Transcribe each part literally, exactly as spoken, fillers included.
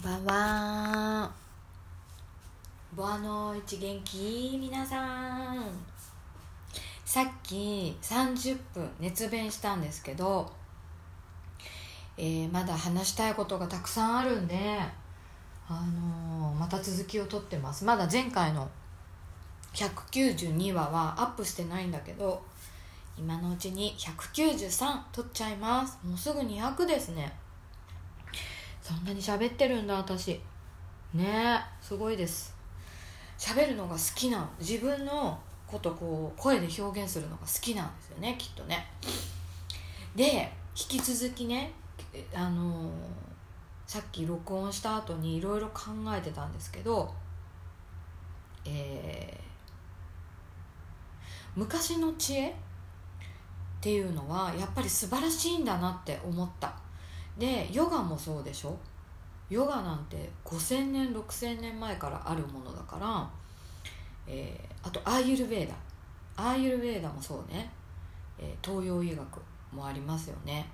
ばんは。ボアノイチ元気皆さん。さっきさんじゅっぷん熱弁したんですけど、えー、まだ話したいことがたくさんあるんで、あのー、また続きを撮ってます。まだ前回のひゃくきゅうじゅうにわはアップしてないんだけど、今のうちにひゃくきゅうじゅうさん撮っちゃいます。もうすぐにひゃくですね。そんなに喋ってるんだ私ね。すごいです。喋るのが好きなの。自分のことこう声で表現するのが好きなんですよね、きっとね。で引き続きね、あのー、さっき録音した後にいろいろ考えてたんですけど、えー、昔の知恵っていうのはやっぱり素晴らしいんだなって思った。でヨガもそうでしょ。ヨガなんてごせんねんろくせんねんまえからあるものだから、えー、あとアーユルヴェーダアーユルヴェーダもそうね、えー、東洋医学もありますよね。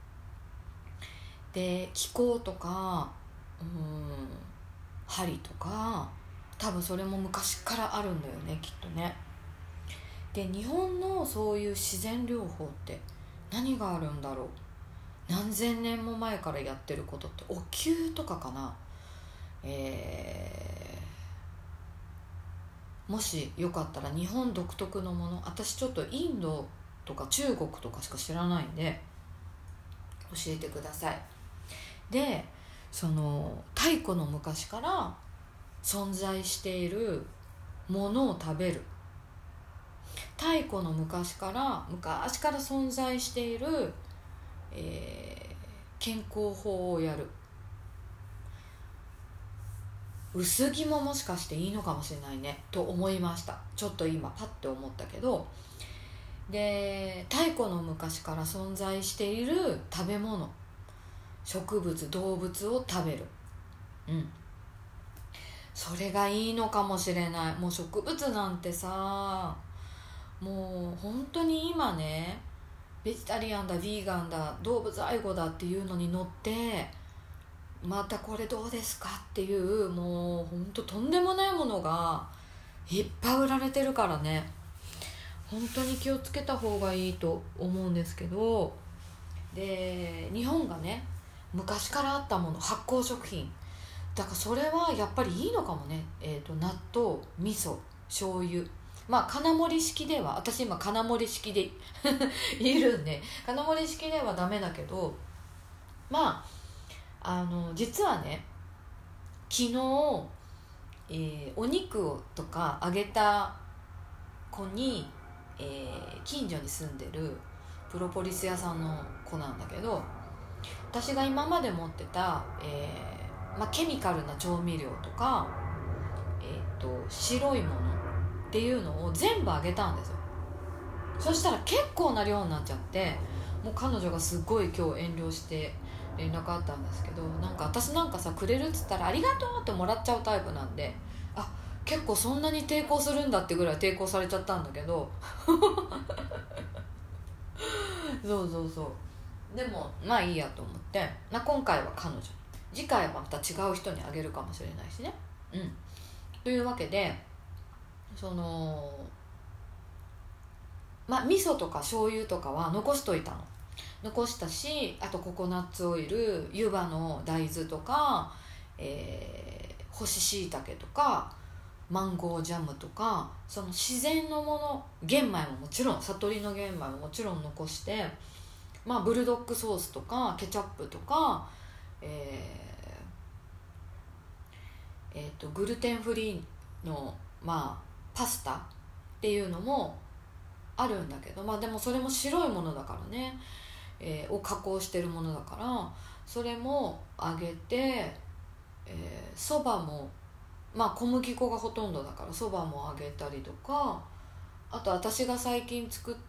で気候とかうーん針とか多分それも昔からあるんだよね、きっとね。で日本のそういう自然療法って何があるんだろう。何千年も前からやってることってお灸とかかな。えー、もしよかったら日本独特のもの、私ちょっとインドとか中国とかしか知らないんで教えてください。でその太古の昔から存在しているものを食べる、太古の昔から昔から存在している、えー、健康法をやる。薄着ももしかしていいのかもしれないねと思いました。ちょっと今パッて思ったけど、で太古の昔から存在している食べ物、植物動物を食べる、うんそれがいいのかもしれない。もう植物なんてさ、もう本当に今ね、ベジタリアンだヴィーガンだ動物愛護だっていうのに乗って、またこれどうですかっていう、もう本当とんでもないものがいっぱい売られてるからね、本当に気をつけた方がいいと思うんですけど。で日本がね昔からあったもの、発酵食品だからそれはやっぱりいいのかもね。えーと納豆、味噌、醤油、まあ金盛り式では、私今金盛り式でいるんで金盛り式ではダメだけど、まああの実はね昨日、えー、お肉をとかあげた子に、えー、近所に住んでるプロポリス屋さんの子なんだけど、私が今まで持ってた、えーまあ、ケミカルな調味料とか、えー、と白いものっていうのを全部あげたんですよ。そしたら結構な量になっちゃって、もう彼女がすごい今日遠慮して連絡あったんですけど、なんか私なんかさくれるっつったらありがとうってもらっちゃうタイプなんで、あ結構そんなに抵抗するんだってぐらい抵抗されちゃったんだけどそうそうそう。でもまあいいやと思って、まあ、今回は彼女に、次回はまた違う人にあげるかもしれないしね。うんというわけで、そのまあ味噌とか醤油とかは残しといたの。残したし、あとココナッツオイル、湯葉の大豆とか、えー、干し椎茸とかマンゴージャムとか、その自然のもの、玄米ももちろん、悟りの玄米ももちろん残して、まあブルドックソースとかケチャップとか、えーえー、とグルテンフリーの、まあ、パスタっていうのもあるんだけど、まあでもそれも白いものだからね、えー、を加工してるものだから、それもあげて、そば、ー、もまあ小麦粉がほとんどだからそばもあげたりとか、あと私が最近作った、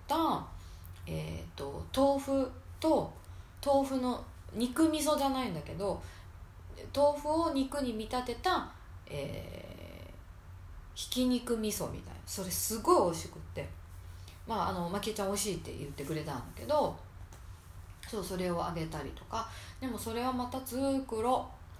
えー、と豆腐と豆腐の肉味噌じゃないんだけど、豆腐を肉に見立てた、えー、ひき肉味噌みたいな、それすごい美味しくって、まああのまきえちゃん美味しいって言ってくれたんだけど、そうそれをあげたりとか。でもそれはまた作ろう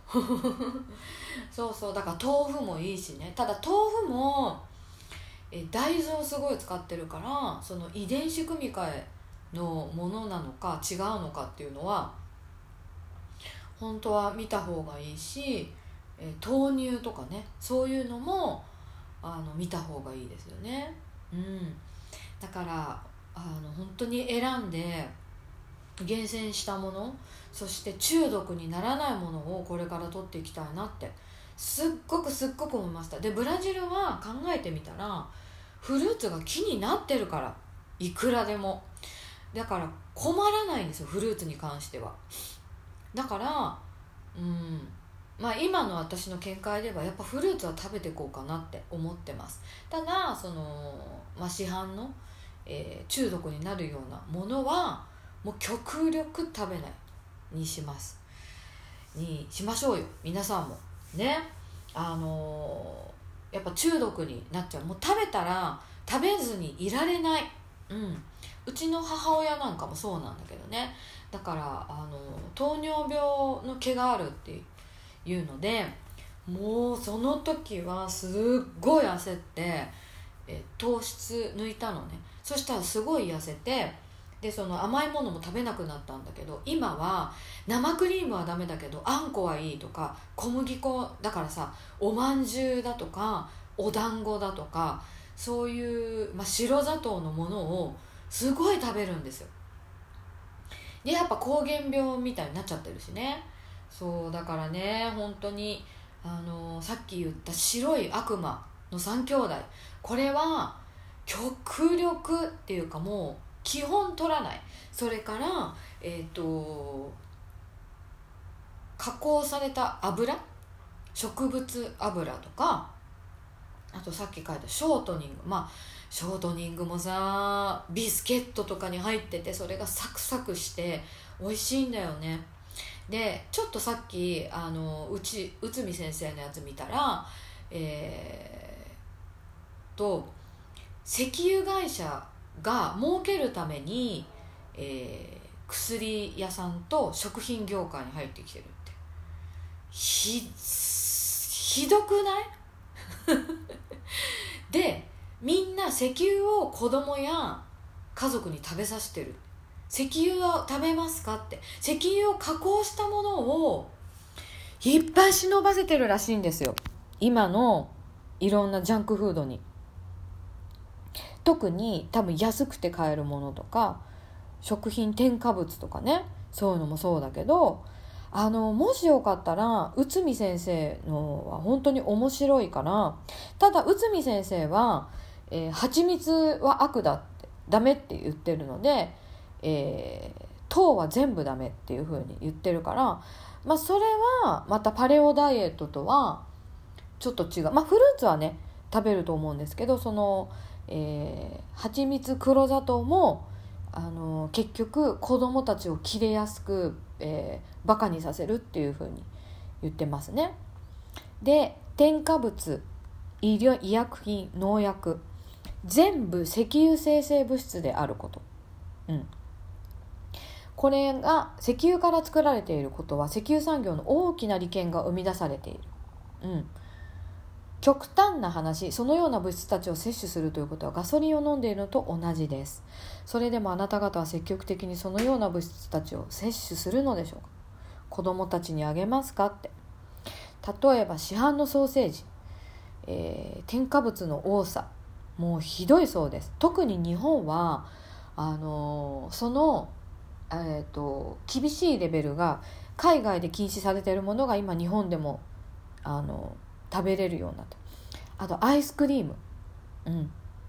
そうそう、だから豆腐もいいしね。ただ豆腐もえ大豆をすごい使ってるから、その遺伝子組み換えのものなのか違うのかっていうのは本当は見た方がいいし、え豆乳とかね、そういうのもあの見た方がいいですよね。うん、だからあの本当に選んで厳選したもの、そして中毒にならないものをこれから取っていきたいなってすっごくすっごく思いました。でブラジルは考えてみたらフルーツが木になってるから、いくらでもだから困らないんですよ、フルーツに関しては。だからうんまあ今の私の見解ではやっぱフルーツは食べていこうかなって思ってます。ただその、まあ、市販の、えー中毒になるようなものはもう極力食べないにしますにしましょうよ、皆さんもね。あのーやっぱ中毒になっちゃう。もう食べたら食べずにいられない。うんうちの母親なんかもそうなんだけどね。だからあの糖尿病の毛があるっていうので、もうその時はすっごい焦ってえ糖質抜いたのね。そしたらすごい痩せて、でその甘いものも食べなくなったんだけど、今は生クリームはダメだけどあんこはいいとか、小麦粉だからさ、おまんじゅうだとかお団子だとか、そういう、まあ、白砂糖のものをすごい食べるんですよ。でやっぱ膠原病みたいになっちゃってるしね。そうだからね、本当にあのさっき言った白い悪魔のさん兄弟、これは極力っていうかもう基本取らない。それからえっ、と加工された油、植物油とか、あとさっき書いたショートニング、まあショートニングもさビスケットとかに入ってて、それがサクサクして美味しいんだよね。でちょっとさっきあのうち内海先生のやつ見たら、えー、と石油会社が儲けるために、えー薬屋さんと食品業界に入ってきてるって、ひひどくないでみんな石油を子供や家族に食べさせてる。石油を食べますかって、石油を加工したものをいっぱい忍ばせてるらしいんですよ、今のいろんなジャンクフードに。特に多分安くて買えるものとか食品添加物とかね、そういうのもそうだけど、あのもしよかったら内海先生のは本当に面白いから。ただ内海先生は、えー、蜂蜜は悪だってダメって言ってるので、えー、糖は全部ダメっていう風に言ってるから、まあ、それはまたパレオダイエットとはちょっと違う。まあフルーツはね食べると思うんですけど、その、えー、蜂蜜黒砂糖もあの結局子どもたちを切れやすく、えー、バカにさせるっていう風に言ってますね。で添加物、医療医薬品、農薬、全部石油生成物質であること、うん、これが石油から作られていることは石油産業の大きな利権が生み出されている、うん、極端な話、そのような物質たちを摂取するということはガソリンを飲んでいるのと同じです。それでもあなた方は積極的にそのような物質たちを摂取するのでしょうか。子供たちにあげますかって。例えば市販のソーセージ、えー、添加物の多さもうひどいそうです。特に日本はあのー、その、えーと、厳しいレベルが海外で禁止されているものが今日本でもあのー、食べれるようになった。あとアイスクリーム、うん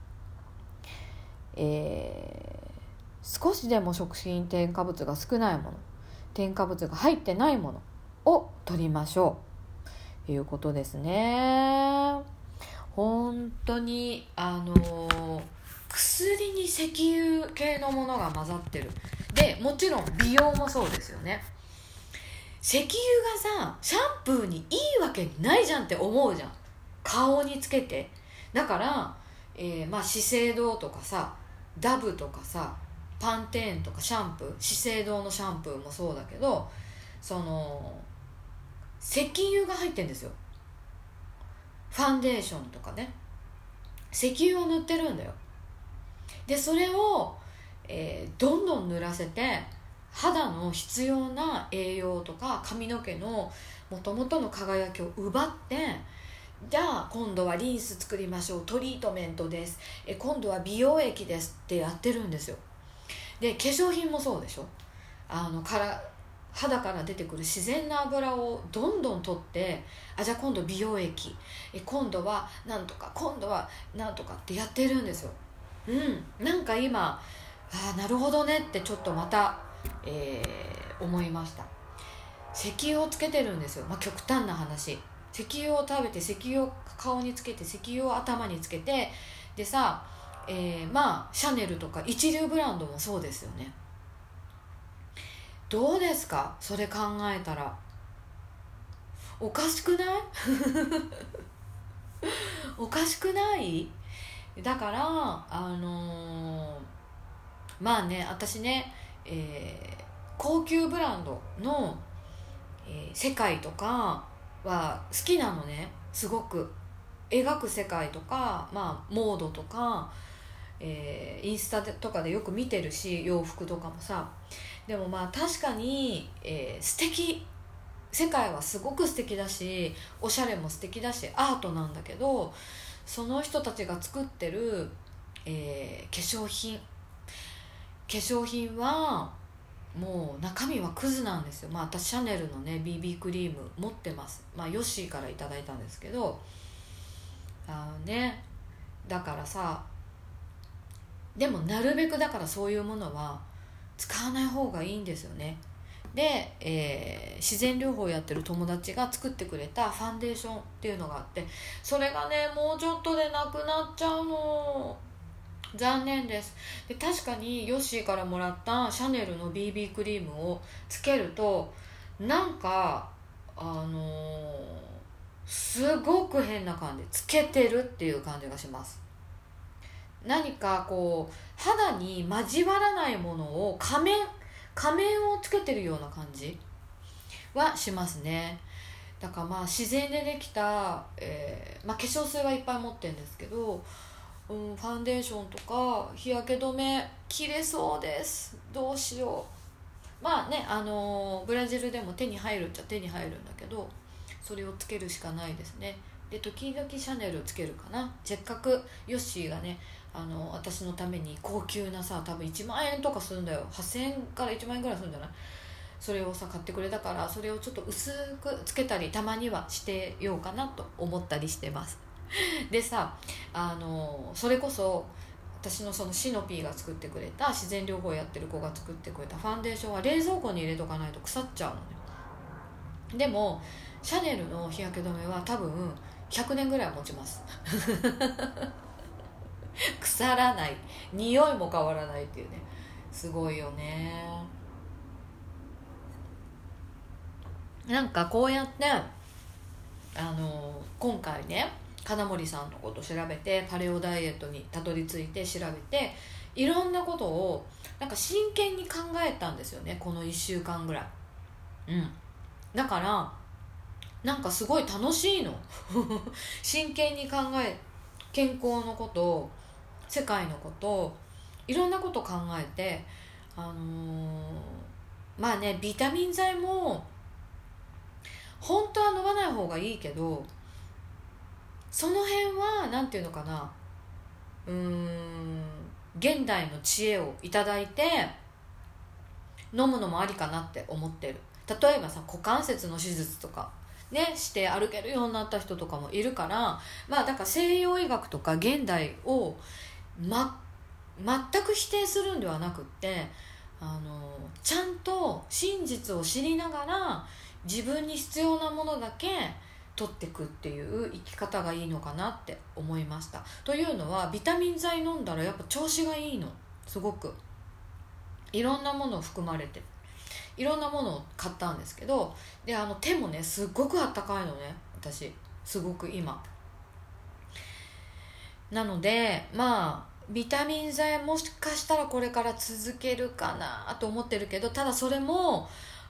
えー、少しでも食品添加物が少ないもの、添加物が入ってないものを取りましょうということですね。本当にあのー、薬に石油系のものが混ざってる。でもちろん美容もそうですよね。石油がさシャンプーにいいわけないじゃんって思うじゃん、顔につけて。だから、えーまあ、資生堂とかさダブとかさパンテーンとかシャンプー、資生堂のシャンプーもそうだけど、その石石油が入ってるんですよ。ファンデーションとかね、石油を塗ってるんだよ。でそれを、えー、どんどん塗らせて肌の必要な栄養とか髪の毛のもともとの輝きを奪って、じゃあ今度はリンス作りましょう、トリートメントです、え今度は美容液ですってやってるんですよ。で化粧品もそうでしょ。あのから肌から出てくる自然な油をどんどん取って、あじゃあ今度美容液、え今度はなんとか、今度はなんとかってやってるんですよ。うんなんか今あなるほどねってちょっとまた、えー、思いました。石油をつけてるんですよ。まあ極端な話、石油を食べて、石油を顔につけて、石油を頭につけて、でさ、えー、まあシャネルとか一流ブランドもそうですよね。どうですかそれ考えたら。おかしくないおかしくない。だからあのー、まあね私ね、えー、高級ブランドの、えー、世界とかは好きなのね。すごく描く世界とか、まあ、モードとか、えー、インスタとかでよく見てるし、洋服とかもさ。でもまあ確かに、えー、素敵、世界はすごく素敵だし、おしゃれも素敵だし、アートなんだけど、その人たちが作ってる、えー、化粧品化粧品はもう中身はクズなんですよ。まあ私シャネルのね ビービー クリーム持ってます。まあヨッシーからいただいたんですけど、あのねだからさ、でもなるべくだからそういうものは使わない方がいいんですよね。で、えー、自然療法やってる友達が作ってくれたファンデーションっていうのがあって、それがねもうちょっとでなくなっちゃうの。残念です。で確かにヨッシーからもらったシャネルの ビービー クリームをつけると、なんかあのー、すごく変な感じ、つけてるっていう感じがします。何かこう肌に交わらないものを仮面仮面をつけてるような感じはしますね。だからまあ自然でできた、えーまあ、化粧水はいっぱい持ってるんですけど、うん、ファンデーションとか日焼け止め切れそうです。どうしよう。まあね、あのーブラジルでも手に入るっちゃ手に入るんだけど、それをつけるしかないですね。で時々シャネルつけるかな。せっかくヨッシーがね、あの私のために高級なさ、多分いちまんえんとかするんだよ。はっせんえんからいちまんえんぐらいするんじゃない。それをさ買ってくれたから、それをちょっと薄くつけたりたまにはしてようかなと思ったりしてます。でさ、あのそれこそ私のそのシノピーが作ってくれた、自然療法やってる子が作ってくれたファンデーションは冷蔵庫に入れとかないと腐っちゃうのね。でもシャネルの日焼け止めは多分ひゃくねんぐらいは持ちます腐らない、匂いも変わらないっていうね、すごいよね。なんかこうやってあの今回ね金森さんのこと調べて、パレオダイエットにたどり着いて調べて、いろんなことをなんか真剣に考えたんですよね、このいっしゅうかんぐらい。うんだからなんかすごい楽しいの真剣に考え、健康のこと、世界のこと、いろんなこと考えて、あのー、まあねビタミン剤も本当は飲まない方がいいけど、その辺はなんていうのかな、うーん現代の知恵をいただいて飲むのもありかなって思ってる。例えばさ、股関節の手術とかねして歩けるようになった人とかもいるから、まあだから西洋医学とか現代を、ま、全く否定するんではなくって、あのちゃんと真実を知りながら自分に必要なものだけ取っていくっていう生き方がいいのかなって思いました。というのはビタミン剤飲んだらやっぱ調子がいいの。すごくいろんなもの含まれて、いろんなものを買ったんですけど、であの手もねすっごくあったかいのね、私すごく今。なのでまあビタミン剤もしかしたらこれから続けるかなと思ってるけど、ただそれも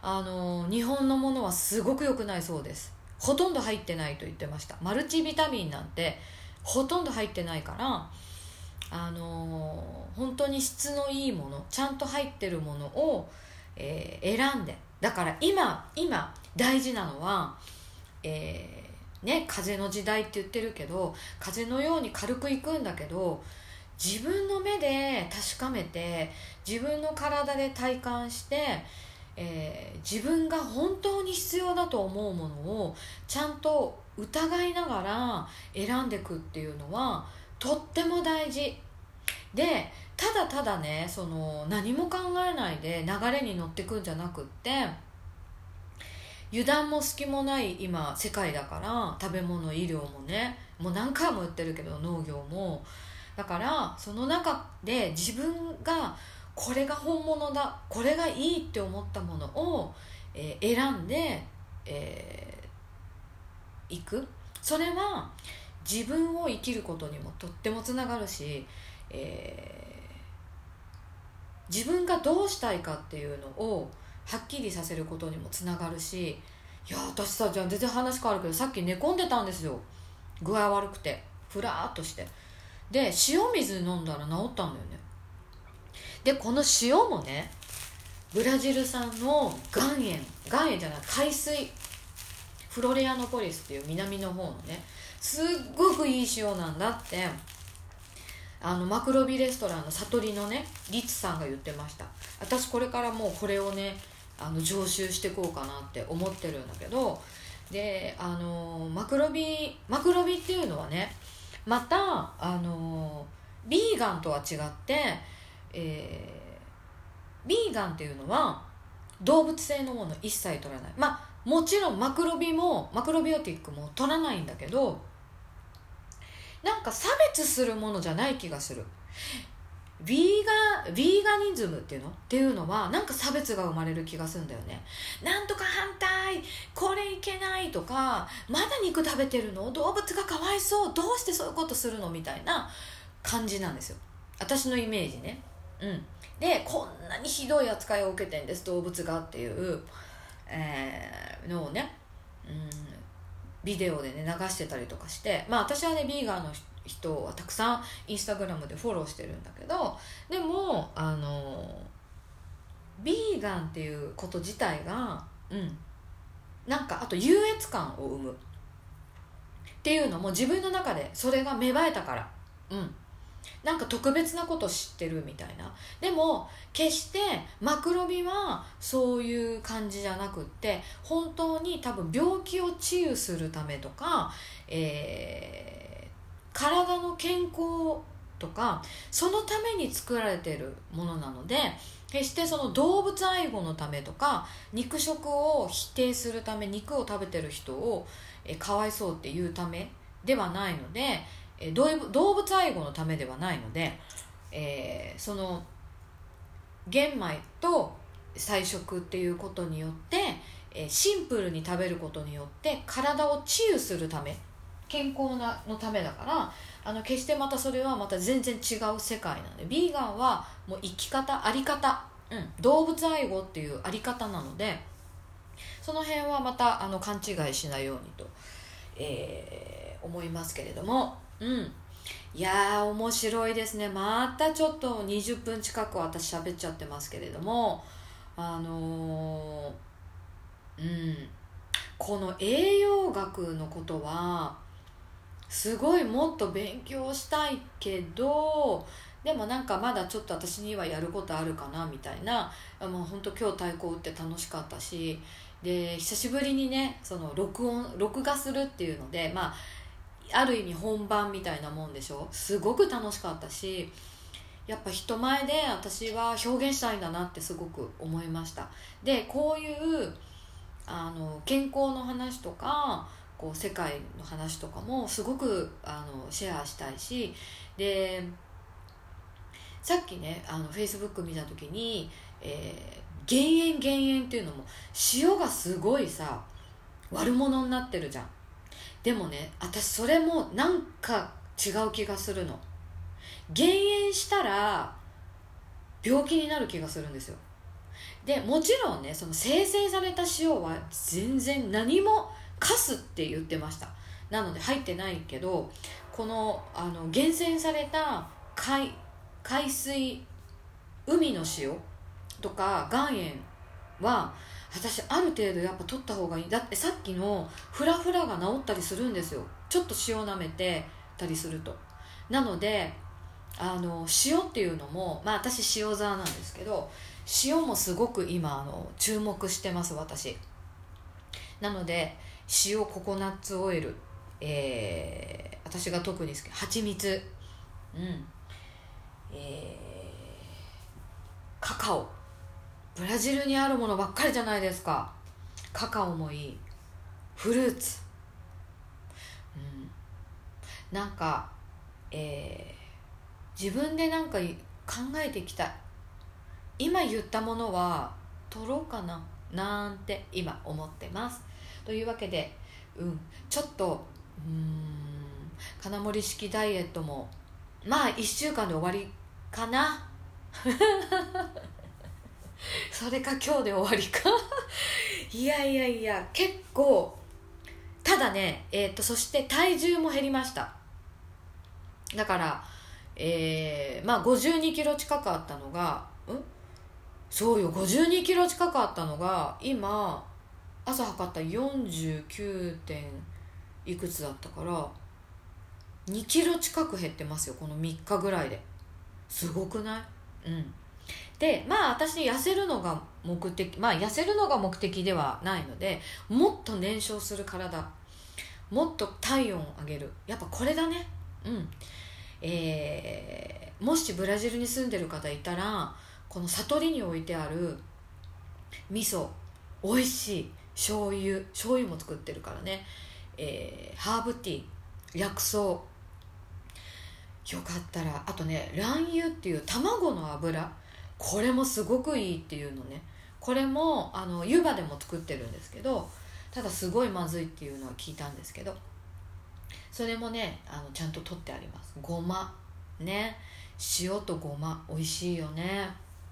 あの日本のものはすごく良くないそうです。ほとんど入ってないと言ってました。マルチビタミンなんてほとんど入ってないから、あの本当に質のいいもの、ちゃんと入ってるものを、えー選んで、だから今今大事なのは、えーね、風の時代って言ってるけど、風のように軽くいくんだけど、自分の目で確かめて、自分の体で体感して、えー自分が本当に必要だと思うものをちゃんと疑いながら選んでいくっていうのはとっても大事で、ただただね、その何も考えないで流れに乗ってくんじゃなくって、油断も隙もない今世界だから、食べ物、医療もね、もう何回も言ってるけど、農業もだから、その中で自分がこれが本物だ、これがいいって思ったものを、えー選んで、えーいく。それは自分を生きることにもとってもつながるし、えー自分がどうしたいかっていうのをはっきりさせることにもつながるし、いや私さ、じゃあ全然話変わるけど、さっき寝込んでたんですよ。具合悪くてふらーっとして、で塩水飲んだら治ったんだよね。でこの塩もね、ブラジル産の岩塩岩塩じゃない海水、フロレアノポリスっていう南の方のね、すっごくいい塩なんだって、あのマクロビレストランの悟りのねリツさんが言ってました。私これからもうこれをね、あの常習していこうかなって思ってるんだけど、であのマクロビマクロビっていうのはね、またあのビーガンとは違って、えー、ビーガンっていうのは動物性のもの一切取らない。まあもちろんマクロビもマクロビオティックも取らないんだけど、なんか差別するものじゃない気がする。ヴィーガヴィーガニズムっていうのっていうのはなんか差別が生まれる気がするんだよね。なんとか反対、これいけないとか、まだ肉食べてるの、動物がかわいそう、どうしてそういうことするのみたいな感じなんですよ、私のイメージね。うんで、こんなにひどい扱いを受けてんです動物がっていう、えーのをね、うんビデオでね流してたりとかして、まあ私はねビーガンの人はたくさんインスタグラムでフォローしてるんだけど、でもあのビーガンっていうこと自体が、うんなんかあと優越感を生むっていうのも自分の中でそれが芽生えたから、うんなんか特別なこと知ってるみたいな。でも決してマクロビはそういう感じじゃなくって、本当に多分病気を治癒するためとか、えー体の健康とか、そのために作られているものなので、決してその動物愛護のためとか、肉食を否定するため、肉を食べてる人をえーかわいそうっていうためではないので、えー動物動物愛護のためではないので、えーその玄米と菜食っていうことによって、えーシンプルに食べることによって体を治癒するため、健康なのためだから、あの決してまたそれはまた全然違う世界なので、ビーガンはもう生き方、あり方、うん、動物愛護っていうあり方なので、その辺はまたあの勘違いしないようにと、えー思いますけれども、うんいやー面白いですね。またちょっとにじゅっぷん近く私喋っちゃってますけれども、あのーうんこの栄養学のことはすごいもっと勉強したいけど、でもなんかまだちょっと私にはやることあるかなみたいな。もう本当今日太鼓打って楽しかったし、で久しぶりにねその録音録画するっていうので、まあある意味本番みたいなもんでしょ。すごく楽しかったし、やっぱ人前で私は表現したいんだなってすごく思いました。でこういうあの健康の話とか、こう世界の話とかもすごくあのシェアしたいし、でさっきねあの Facebook 見た時に、えー、減塩減塩っていうのも、塩がすごいさ悪者になってるじゃん。でもね私それもなんか違う気がするの。減塩したら病気になる気がするんですよ。 でもちろんね、その精製された塩は全然何もカスって言ってました。なので入ってないけど、このあの厳選された海海水海の塩とか岩塩は私ある程度やっぱ取った方がいい。だってさっきのフラフラが治ったりするんですよ、ちょっと塩舐めてたりすると。なのであの塩っていうのも、まあ私塩沢なんですけど、塩もすごく今あの注目してます私。なので塩、ココナッツオイル、えー、私が特に好き蜂蜜、うん、えー、カカオ、ブラジルにあるものばっかりじゃないですか。カカオもいい、フルーツ、うん、なんか、えー、自分でなんか考えていきたい。今言ったものは取ろうかななんて今思ってます。というわけで、うん、ちょっとうーん金森式ダイエットもまあいっしゅうかんで終わりかなそれか今日で終わりかいやいやいや、結構。ただね、えー、とそして体重も減りました。だから、えー、まあごじゅうにキロ近くあったのが、んそうよ、ごじゅうにキロ近くあったのが今朝測ったよんじゅうきゅうてんいくつだったから、にキロ近く減ってますよ、このみっかぐらいで。すごくない？うんで、まあ私痩せるのが目的、まあ痩せるのが目的ではないので、もっと燃焼する体、もっと体温を上げる、やっぱこれだね。うんえー、もしブラジルに住んでる方いたら、この悟りに置いてある味噌、美味しい醤油醤油も作ってるからね、えー、ハーブティー、薬草、よかったら、あとね卵油っていう卵の油、これもすごくいいっていうのね。これもあの湯葉でも作ってるんですけど、ただすごいまずいっていうのは聞いたんですけど、それもねあのちゃんと取ってあります。ごまね、塩とごま美味しいよね。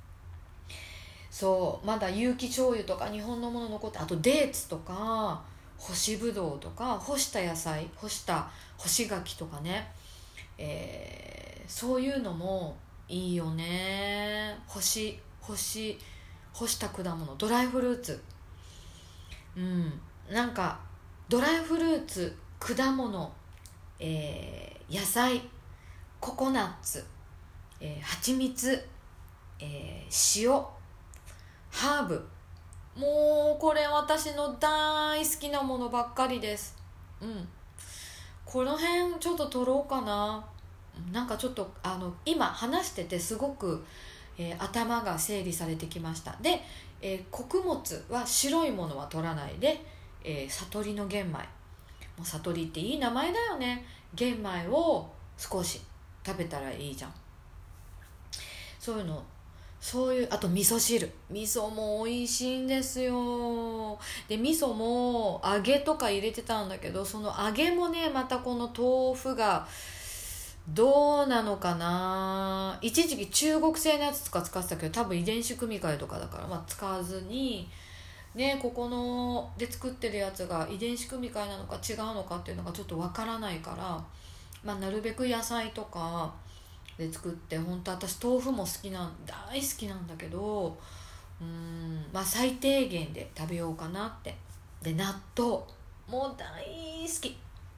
そうまだ有機醤油とか日本のもの残って、あとデーツとか干しぶどうとか干した野菜、干した干し柿とかね、えー、そういうのもいいよね。干し干し干した果物、ドライフルーツ、うんなんかドライフルーツ、果物、えー、野菜、ココナッツ、えー、蜂蜜、えー、塩、ハーブ、もうこれ私の大好きなものばっかりです。うんこの辺ちょっと取ろうかな。なんかちょっとあの今話しててすごく、えー、頭が整理されてきました。で、えー、穀物は白いものは取らないで、えー、悟りの玄米、もう悟りっていい名前だよね。玄米を少し食べたらいいじゃん。そういうの、そういう、あと味噌汁、味噌も美味しいんですよ。で味噌も揚げとか入れてたんだけど、その揚げもねまたこの豆腐がどうなのかな。一時期中国製のやつとか使ってたけど、多分遺伝子組み換えとかだから、まあ、使わずにね、ここので作ってるやつが遺伝子組み換えなのか違うのかっていうのがちょっとわからないから、まあ、なるべく野菜とかで作って、本当私豆腐も好きなん大好きなんだけど、うーんまあ最低限で食べようかなって。で納豆もう大好き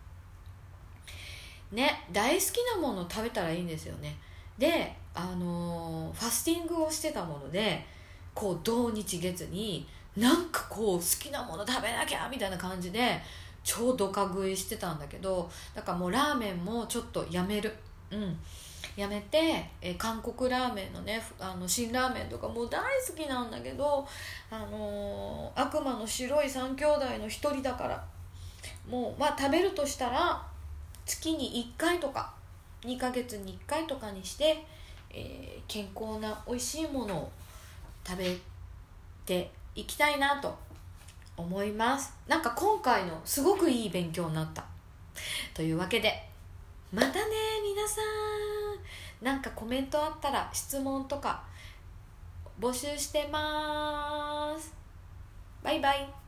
ね、大好きなものを食べたらいいんですよね。で、あのーファスティングをしてたもので、こう土日月になんかこう好きなもの食べなきゃみたいな感じで超ドカ食いしてたんだけど、だからもうラーメンもちょっとやめる。うんやめて、え韓国ラーメンのね、あの辛ラーメンとかもう大好きなんだけど、あのー悪魔の白い三兄弟の一人だから、もうまあ食べるとしたら月にいっかいとかにかげつにいっかいとかにして、えー、健康な美味しいものを食べていきたいなと思います。なんか今回のすごくいい勉強になったというわけで、またね皆さん、なんかコメントあったら質問とか募集してます。バイバイ。